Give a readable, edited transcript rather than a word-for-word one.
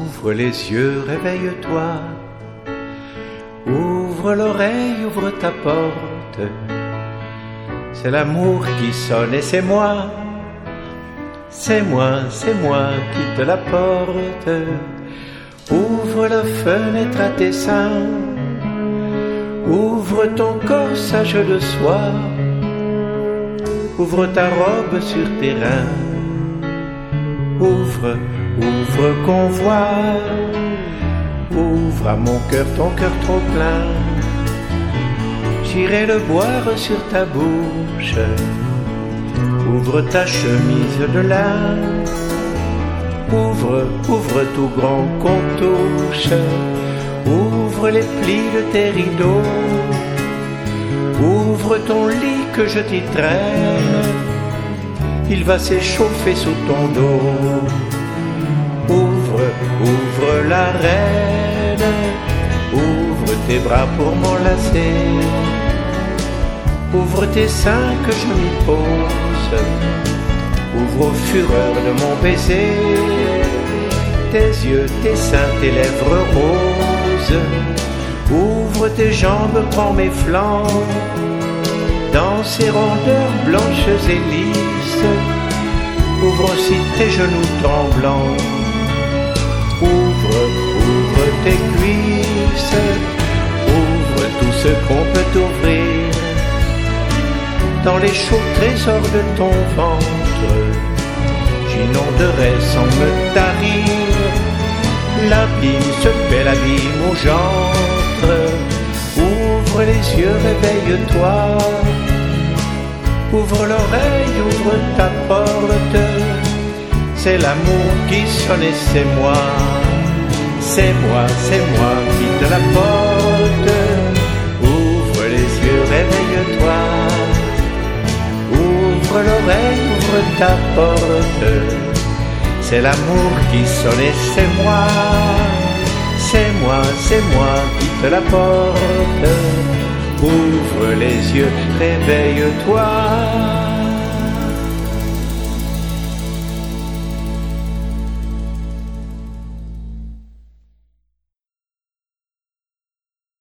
Ouvre les yeux, réveille-toi. Ouvre l'oreille, ouvre ta porte. C'est l'amour qui sonne et c'est moi. C'est moi qui te l'apporte. Ouvre la fenêtre à tes seins. Ouvre ton corsage de soie. Ouvre ta robe sur tes reins. Ouvre qu'on voit. Ouvre à mon cœur ton cœur trop plein. J'irai le boire sur ta bouche. Ouvre ta chemise de lin. Ouvre tout grand qu'on touche. Ouvre les plis de tes rideaux. Ouvre ton lit que je t'y traîne. Il va s'échauffer sous ton dos. Ouvre la reine. Ouvre tes bras pour m'enlacer. Ouvre tes seins que je m'y pose. Ouvre aux fureurs de mon baiser. Tes yeux, tes seins, tes lèvres roses. Ouvre tes jambes, prends mes flancs. Dans ces rondeurs blanches et lisses. Ouvre aussi tes genoux tremblants. Ouvre tes cuisses. Ouvre tout ce qu'on peut ouvrir. Dans les chauds trésors de ton ventre, j'inonderai sans me tarir. L'abîme, ce bel abîme où j'entre. Ouvre les yeux, réveille-toi. Ouvre l'oreille, ouvre ta porte. C'est l'amour qui sonne et c'est moi. C'est moi qui te l'apporte. Ouvre les yeux, réveille-toi. Ouvre l'oreille, ouvre ta porte. C'est l'amour qui sonne et c'est moi. C'est moi qui te l'apporte. Ouvre les yeux, réveille-toi.